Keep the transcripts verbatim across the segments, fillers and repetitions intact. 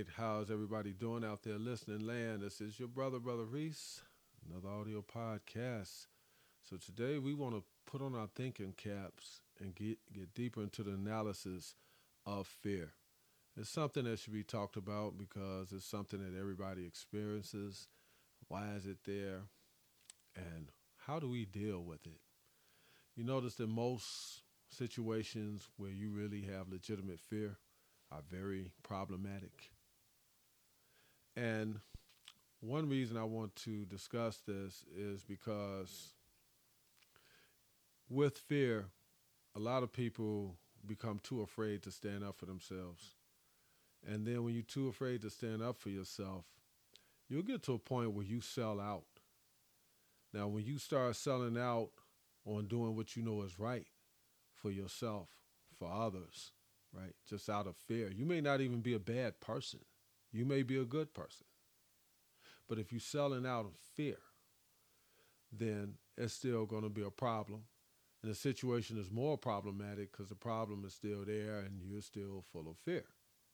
right. How's everybody doing out there listening land? This is your brother, Brother Reese, another audio podcast. So today we want to put on our thinking caps and get, get deeper into the analysis of fear. It's something that should be talked about because it's something that everybody experiences. Why is it there? And how do we deal with it? You notice that most situations where you really have legitimate fear are very problematic. And one reason I want to discuss this is because with fear, a lot of people become too afraid to stand up for themselves. And then when you're too afraid to stand up for yourself, you'll get to a point where you sell out. Now, when you start selling out on doing what you know is right for yourself, for others, right, just out of fear, you may not even be a bad person. You may be a good person. But if you're selling out of fear, then it's still going to be a problem. And the situation is more problematic because the problem is still there and you're still full of fear.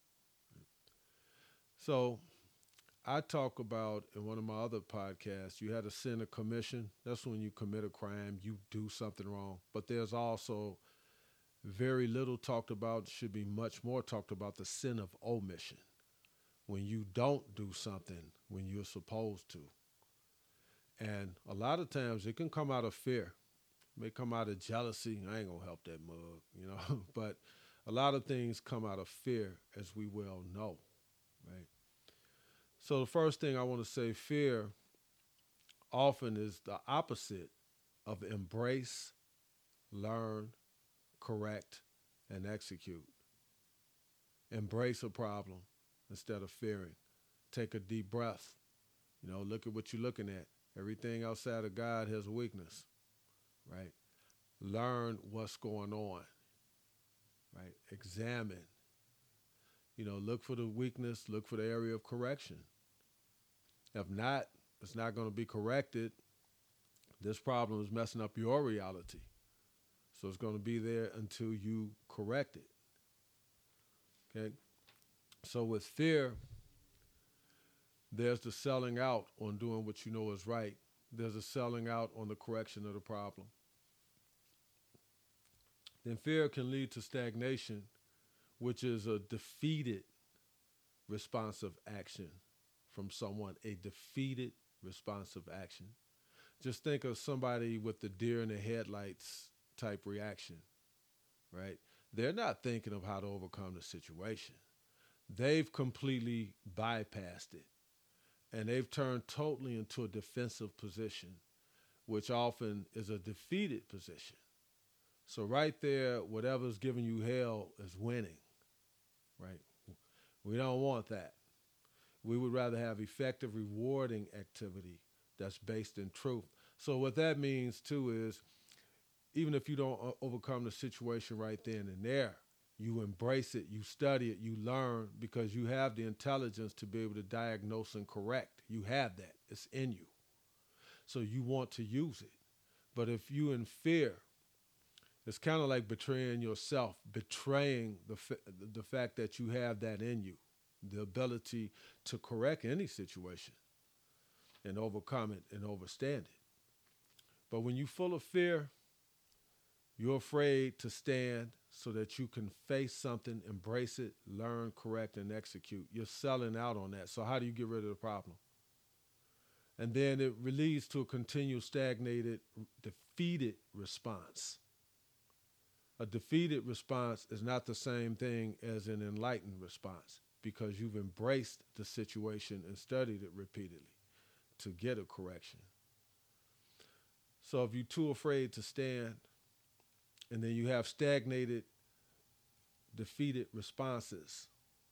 So I talk about in one of my other podcasts, you had a sin of commission. That's when you commit a crime, you do something wrong. But there's also very little talked about, should be much more talked about, the sin of omission. When you don't do something when you're supposed to. And a lot of times it can come out of fear. It may come out of jealousy. I ain't gonna help that mug, you know. But a lot of things come out of fear, as we well know, right? So the first thing I want to say, fear often is the opposite of embrace, learn, correct, and execute. Embrace a problem instead of fearing. Take a deep breath. You know, look at what you're looking at. Everything outside of God has a weakness, right? Learn what's going on, right? Examine. You know, look for the weakness, look for the area of correction. If not, it's not going to be corrected. This problem is messing up your reality. So it's going to be there until you correct it. Okay? So with fear, there's the selling out on doing what you know is right. There's a selling out on the correction of the problem. Then fear can lead to stagnation, which is a defeated responsive action from someone, a defeated responsive action. Just think of somebody with the deer in the headlights type reaction, right? They're not thinking of how to overcome the situation. They've completely bypassed it. And they've turned totally into a defensive position, which often is a defeated position. So right there, whatever's giving you hell is winning, right? We don't want that. We would rather have effective, rewarding activity that's based in truth. So what that means, too, is even if you don't overcome the situation right then and there, you embrace it, you study it, you learn because you have the intelligence to be able to diagnose and correct. You have that. It's in you. So you want to use it. But if you're in fear, it's kind of like betraying yourself, betraying the, the fact that you have that in you, the ability to correct any situation and overcome it and overstand it. But when you're full of fear, you're afraid to stand so that you can face something, embrace it, learn, correct, and execute. You're selling out on that. So how do you get rid of the problem? And then it leads to a continual stagnated, defeated response. A defeated response is not the same thing as an enlightened response because you've embraced the situation and studied it repeatedly to get a correction. So if you're too afraid to stand, and then you have stagnated, defeated responses,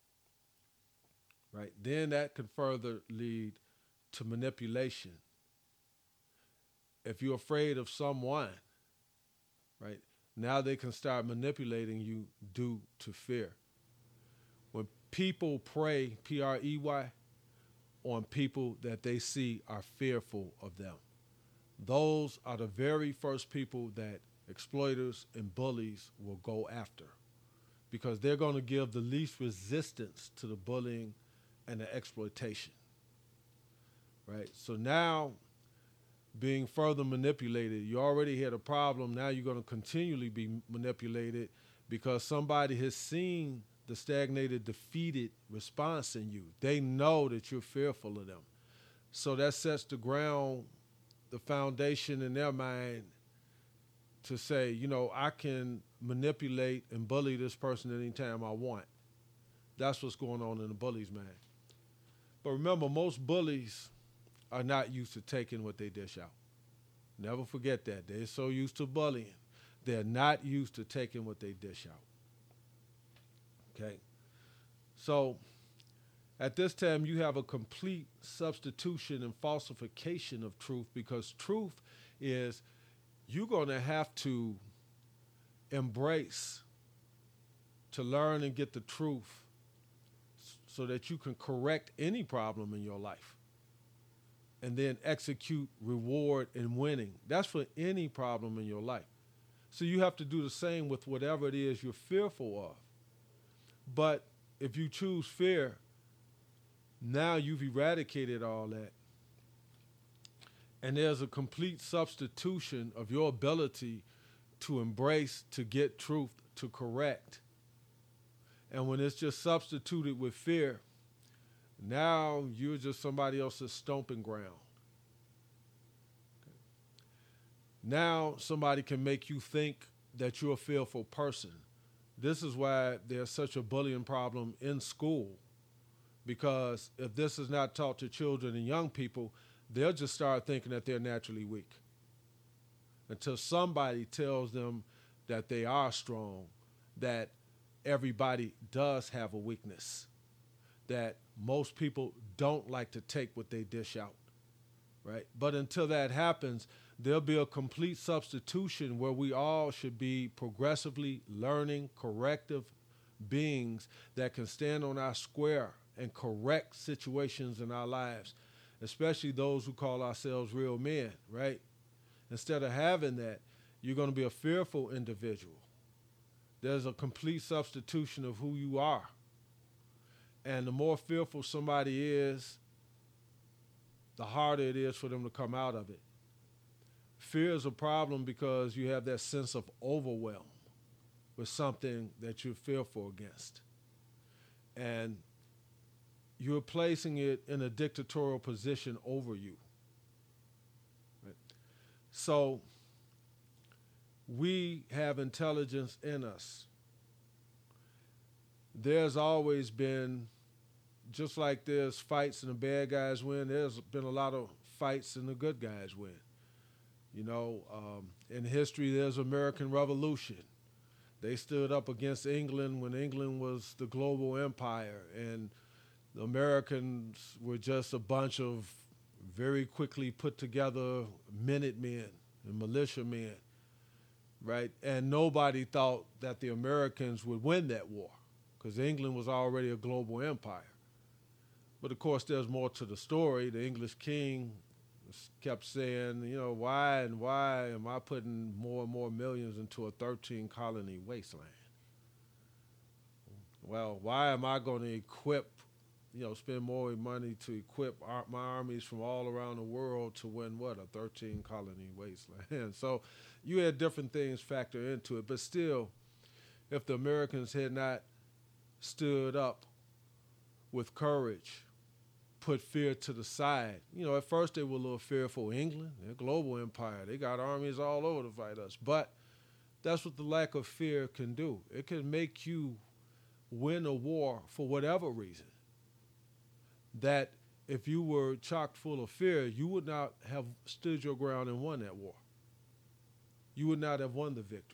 right? Then that could further lead to manipulation. If you're afraid of someone, right, now they can start manipulating you due to fear. When people prey, P R E Y, on people that they see are fearful of them, those are the very first people that exploiters and bullies will go after because they're going to give the least resistance to the bullying and the exploitation, right? So now, being further manipulated, you already had a problem. Now you're going to continually be manipulated because somebody has seen the stagnated, defeated response in you. They know that you're fearful of them. So that sets the ground, the foundation in their mind to say, you know, I can manipulate and bully this person anytime I want. That's what's going on in the bully's mind. But remember, most bullies are not used to taking what they dish out. Never forget that. They're so used to bullying. They're not used to taking what they dish out. Okay? So at this time, you have a complete substitution and falsification of truth, because truth is you're going to have to embrace to learn and get the truth so that you can correct any problem in your life and then execute reward and winning. That's for any problem in your life. So you have to do the same with whatever it is you're fearful of. But if you choose fear, now you've eradicated all that. And there's a complete substitution of your ability to embrace, to get truth, to correct. And when it's just substituted with fear, now you're just somebody else's stomping ground. Okay. Now somebody can make you think that you're a fearful person. This is why there's such a bullying problem in school, because if this is not taught to children and young people, they'll just start thinking that they're naturally weak until somebody tells them that they are strong, that everybody does have a weakness, that most people don't like to take what they dish out, right? But until that happens, there'll be a complete substitution where we all should be progressively learning, corrective beings that can stand on our square and correct situations in our lives, especially those who call ourselves real men, right? Instead of having that, you're going to be a fearful individual. There's a complete substitution of who you are. And the more fearful somebody is, the harder it is for them to come out of it. Fear is a problem because you have that sense of overwhelm with something that you're fearful against. And you're placing it in a dictatorial position over you. Right? So we have intelligence in us. There's always been, just like there's fights and the bad guys win, there's been a lot of fights and the good guys win. You know, um, in history, there's American Revolution. They stood up against England when England was the global empire, and the Americans were just a bunch of very quickly put together Minutemen and militiamen, right? And nobody thought that the Americans would win that war because England was already a global empire. But of course, there's more to the story. The English king kept saying, you know, why and why am I putting more and more millions into a thirteen colony wasteland? Well, why am I going to equip, you know, spend more money to equip our, my armies from all around the world to win what, a thirteen colony wasteland? So you had different things factor into it. But still, if the Americans had not stood up with courage, put fear to the side. You know, at first they were a little fearful. England, they're a global empire. They got armies all over to fight us. But that's what the lack of fear can do. It can make you win a war for whatever reason. That if you were chock full of fear, you would not have stood your ground and won that war. You would not have won the victory.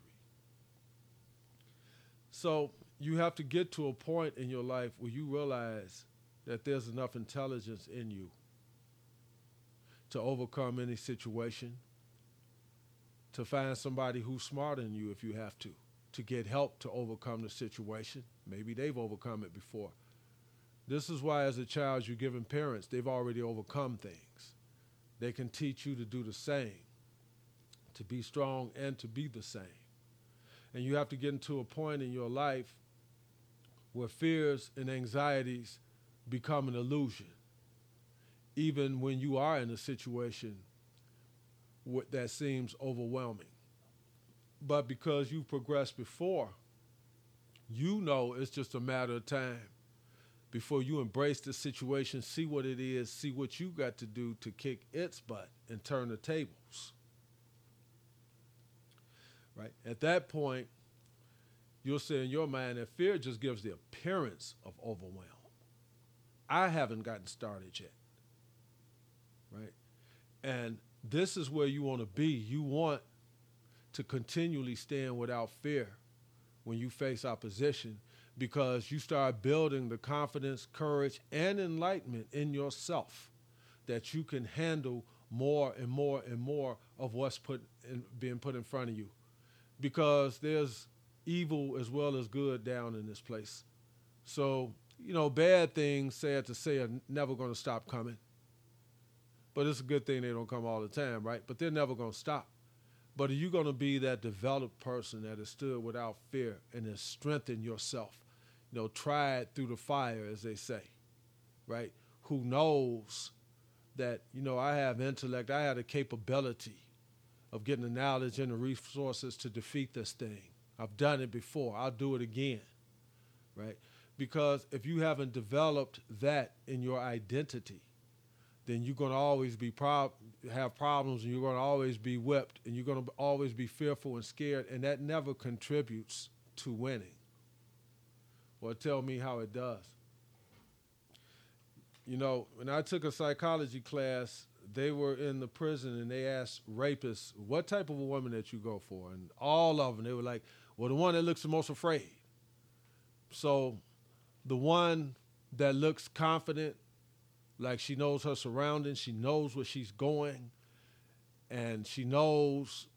So you have to get to a point in your life where you realize that there's enough intelligence in you to overcome any situation, to find somebody who's smarter than you if you have to, to get help to overcome the situation. Maybe they've overcome it before. This is why as a child you're given parents, they've already overcome things. They can teach you to do the same, to be strong and to be the same. And you have to get into a point in your life where fears and anxieties become an illusion, even when you are in a situation wh- that seems overwhelming. But because you've progressed before, you know it's just a matter of time before you embrace the situation, see what it is, see what you got to do to kick its butt and turn the tables. Right? At that point, you'll say in your mind that fear just gives the appearance of overwhelm. I haven't gotten started yet. Right? And this is where you want to be. You want to continually stand without fear when you face opposition, because you start building the confidence, courage, and enlightenment in yourself that you can handle more and more and more of what's put in, being put in front of you. Because there's evil as well as good down in this place. So, you know, bad things, sad to say, are never going to stop coming. But it's a good thing they don't come all the time, right? But they're never going to stop. But are you going to be that developed person that has stood without fear and has strengthened yourself? You know, tried through the fire, as they say, right? Who knows that, you know, I have intellect, I have the capability of getting the knowledge and the resources to defeat this thing. I've done it before. I'll do it again, right? Because if you haven't developed that in your identity, then you're going to always be prob- have problems, and you're going to always be whipped, and you're going to always be fearful and scared, and that never contributes to winning. Well, tell me how it does. You know, when I took a psychology class, they were in the prison, and they asked rapists, what type of a woman that you go for? And all of them, they were like, well, the one that looks the most afraid. So the one that looks confident, like she knows her surroundings, she knows where she's going, and she knows,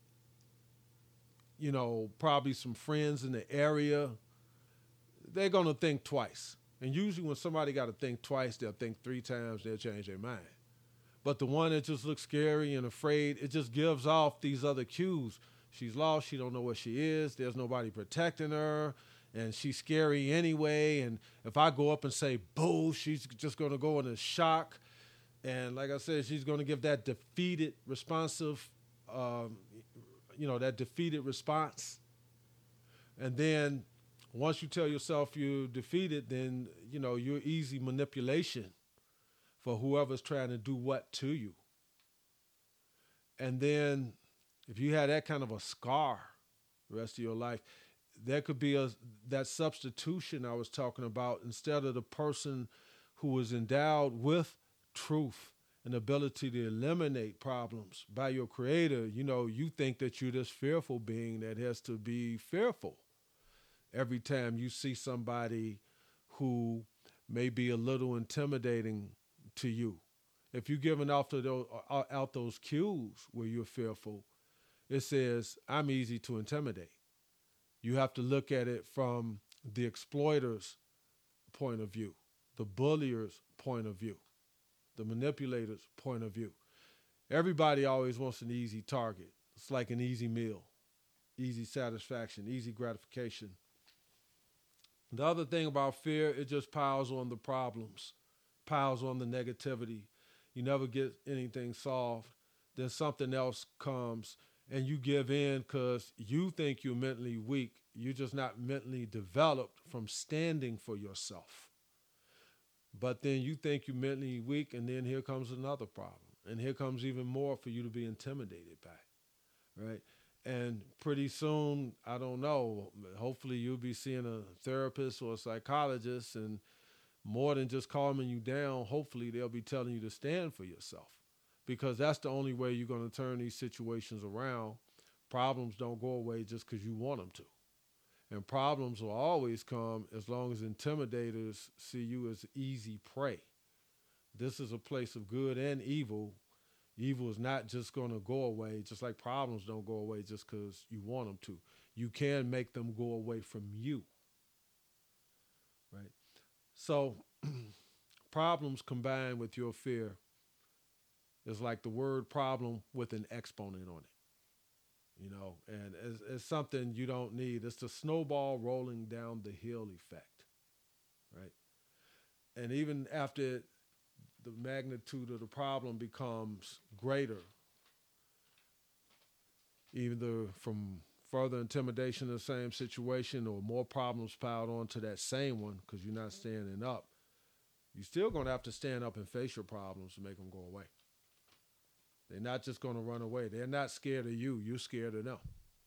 you know, probably some friends in the area, they're going to think twice. And usually when somebody got to think twice, they'll think three times, they'll change their mind. But the one that just looks scary and afraid, it just gives off these other cues. She's lost, she don't know where she is, there's nobody protecting her, and she's scary anyway. And if I go up and say, boo, she's just going to go into shock. And like I said, she's going to give that defeated, responsive, um, you know, that defeated response. And then once you tell yourself you're defeated, then, you know, you're easy manipulation for whoever's trying to do what to you. And then if you had that kind of a scar the rest of your life, there could be a that substitution I was talking about. Instead of the person who was endowed with truth and ability to eliminate problems by your creator, you know, you think that you're this fearful being that has to be fearful every time you see somebody who may be a little intimidating to you. If you're giving off to those, out those cues where you're fearful, it says, I'm easy to intimidate. You have to look at it from the exploiter's point of view, the bullier's point of view, the manipulator's point of view. Everybody always wants an easy target. It's like an easy meal, easy satisfaction, easy gratification. The other thing about fear, it just piles on the problems, piles on the negativity. You never get anything solved. Then something else comes and you give in because you think you're mentally weak. You're just not mentally developed from standing for yourself. But then you think you're mentally weak, and then here comes another problem. And here comes even more for you to be intimidated by, right? And pretty soon, I don't know, hopefully you'll be seeing a therapist or a psychologist, and more than just calming you down, hopefully they'll be telling you to stand for yourself, because that's the only way you're going to turn these situations around. Problems don't go away just because you want them to. And problems will always come as long as intimidators see you as easy prey. This is a place of good and evil. Evil is not just going to go away, just like problems don't go away just because you want them to. You can make them go away from you, right? So problems combined with your fear is like the word problem with an exponent on it. You know, and it's, it's something you don't need. It's the snowball rolling down the hill effect, right? And even after the magnitude of the problem becomes greater, either from further intimidation of the same situation or more problems piled onto that same one because you're not standing up, you're still going to have to stand up and face your problems to make them go away. They're not just going to run away. They're not scared of you. You're scared of them.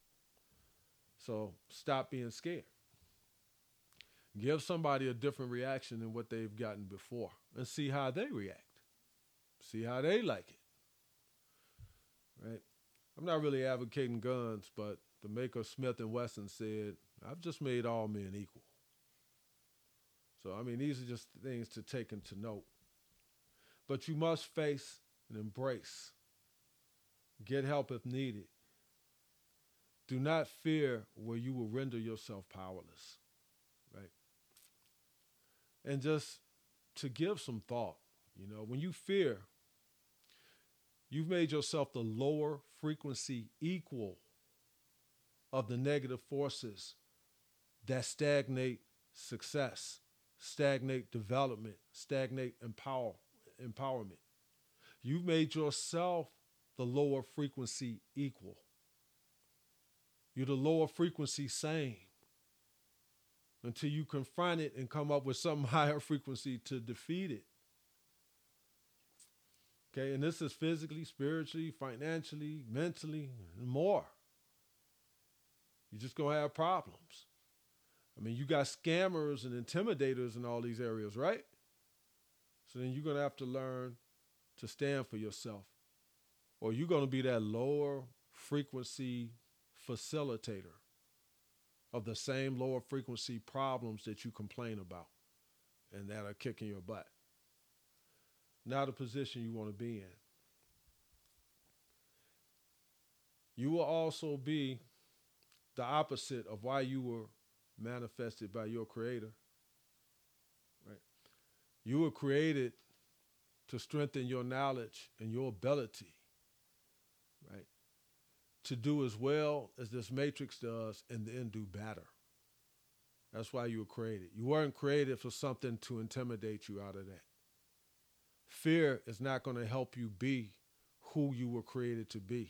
So stop being scared. Give somebody a different reaction than what they've gotten before and see how they react. See how they like it. Right? I'm not really advocating guns, but the maker Smith and Wesson said, I've just made all men equal. So, I mean, these are just things to take into note. But you must face and embrace. Get help if needed. Do not fear where you will render yourself powerless. Right? And just to give some thought, you know, when you fear, you've made yourself the lower frequency equal of the negative forces that stagnate success, stagnate development, stagnate empower, empowerment. You've made yourself the lower frequency equal. You're the lower frequency same until you confront it and come up with some higher frequency to defeat it. Okay, and this is physically, spiritually, financially, mentally, and more. You're just going to have problems. I mean, you got scammers and intimidators in all these areas, right? So then you're going to have to learn to stand for yourself. Or you're going to be that lower frequency facilitator of the same lower frequency problems that you complain about and that are kicking your butt. Not a position you want to be in. You will also be the opposite of why you were manifested by your creator. Right? You were created to strengthen your knowledge and your ability, right? To do as well as this matrix does and then do better. That's why you were created. You weren't created for something to intimidate you out of that. Fear is not going to help you be who you were created to be.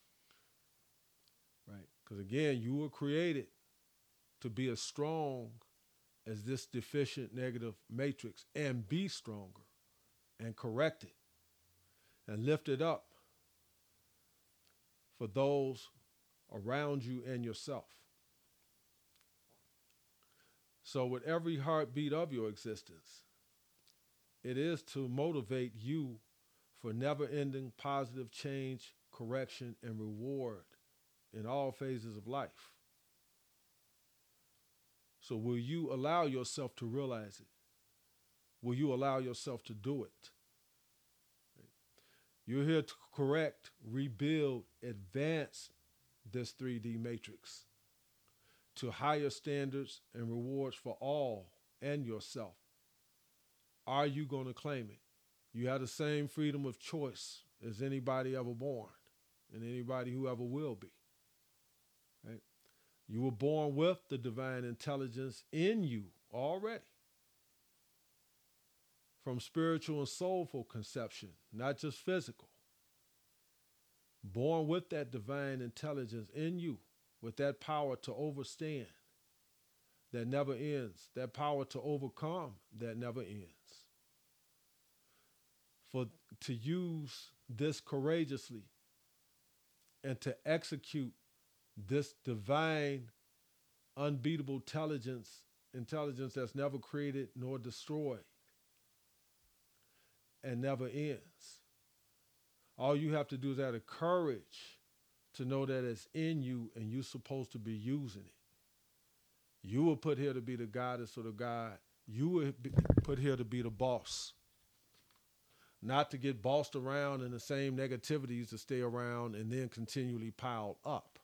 Right? Because again, you were created to be as strong as this deficient negative matrix and be stronger and correct it and lift it up for those around you and yourself. So with every heartbeat of your existence, it is to motivate you for never-ending positive change, correction, and reward in all phases of life. So will you allow yourself to realize it? Will you allow yourself to do it? You're here to correct, rebuild, advance this three D matrix to higher standards and rewards for all and yourself. Are you going to claim it? You have the same freedom of choice as anybody ever born and anybody who ever will be. Right? You were born with the divine intelligence in you already. From spiritual and soulful conception, not just physical. Born with that divine intelligence in you, with that power to overstand that never ends, that power to overcome that never ends. For to use this courageously and to execute this divine, unbeatable intelligence, intelligence that's never created nor destroyed and never ends. All you have to do is have the courage to know that it's in you and you're supposed to be using it. You were put here to be the goddess or the god. You were put here to be the boss. Not to get bossed around in the same negativities to stay around and then continually piled up.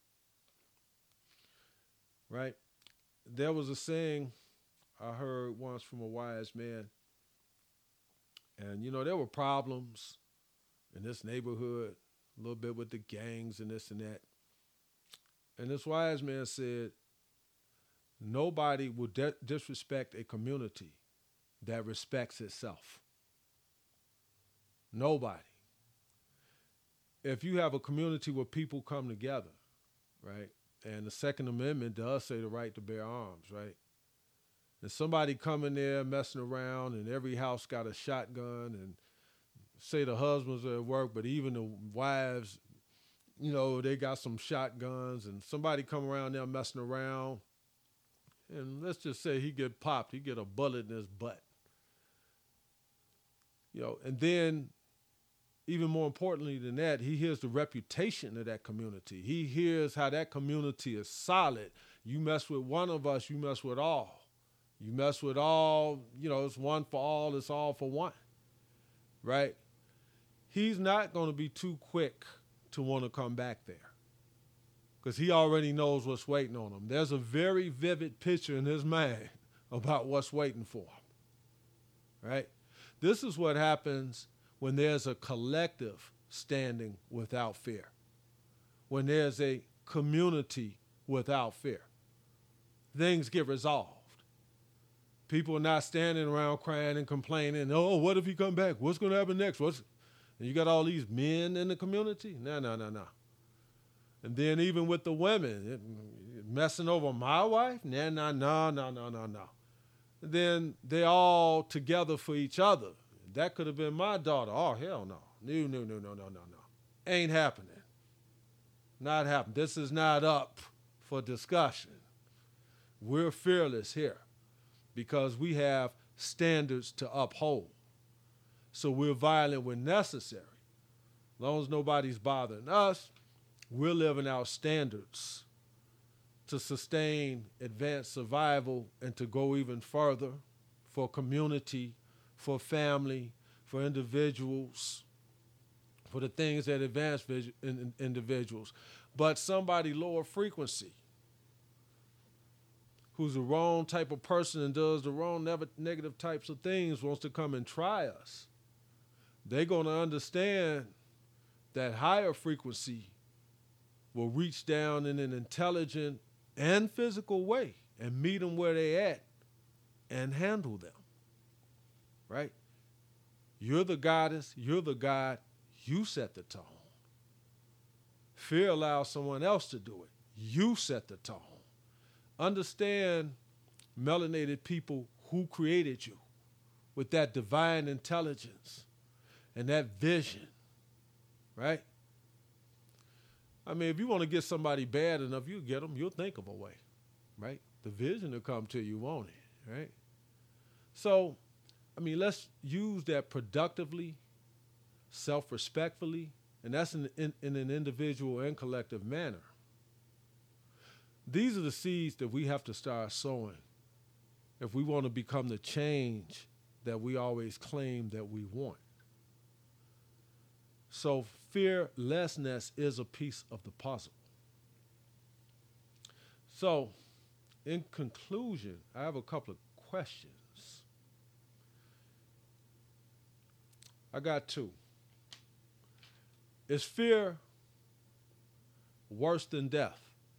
Right? There was a saying I heard once from a wise man. And, you know, there were problems in this neighborhood, a little bit with the gangs and this and that. And this wise man said, nobody will de- disrespect a community that respects itself. Nobody. If you have a community where people come together, right, and the Second Amendment does say the right to bear arms, right, and somebody come in there messing around and every house got a shotgun and say the husbands are at work, but even the wives, you know, they got some shotguns and somebody come around there messing around and let's just say he get popped, he get a bullet in his butt. You know, and then even more importantly than that, he hears the reputation of that community. He hears how that community is solid. You mess with one of us, you mess with all. You mess with all, you know, it's one for all, it's all for one, right? He's not going to be too quick to want to come back there because he already knows what's waiting on him. There's a very vivid picture in his mind about what's waiting for him, right? This is what happens when there's a collective standing without fear, when there's a community without fear. Things get resolved. People are not standing around crying and complaining, oh, what if he come back? What's going to happen next? What's... And you got all these men in the community? No, no, no, no. And then even with the women, it, messing over my wife? No, no, no, no, no, no, no. And then they're all together for each other. That could have been my daughter. Oh, hell no. No, no, no, no, no, no, no. Ain't happening. Not happening. This is not up for discussion. We're fearless here because we have standards to uphold. So we're violent when necessary. As long as nobody's bothering us, we're living out standards to sustain advanced survival and to go even further for community, for family, for individuals, for the things that advance vis- in, in individuals. But somebody lower frequency, who's the wrong type of person and does the wrong ne- negative types of things, wants to come and try us, they're going to understand that higher frequency will reach down in an intelligent and physical way and meet them where they at and handle them, right? You're the goddess, you're the god, you set the tone. Fear allows someone else to do it. You set the tone. Understand, melanated people, who created you with that divine intelligence and that vision, right? I mean, if you want to get somebody bad enough, you get them, you'll think of a way, right? The vision will come to you, won't it, right? So, I mean, let's use that productively, self-respectfully, and that's in, in, in an individual and collective manner. These are the seeds that we have to start sowing if we want to become the change that we always claim that we want. So fearlessness is a piece of the puzzle. So in conclusion, I have a couple of questions. I got two. Is fear worse than death?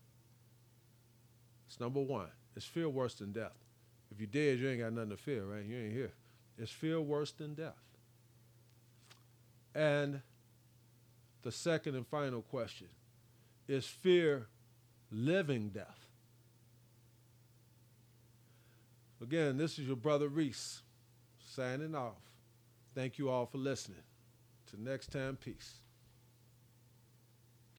It's number one. Is fear worse than death? If you're dead, you ain't got nothing to fear, right? You ain't here. Is fear worse than death? And the second and final question, is fear living death? Again, this is your brother Reese signing off. Thank you all for listening. Till next time, peace.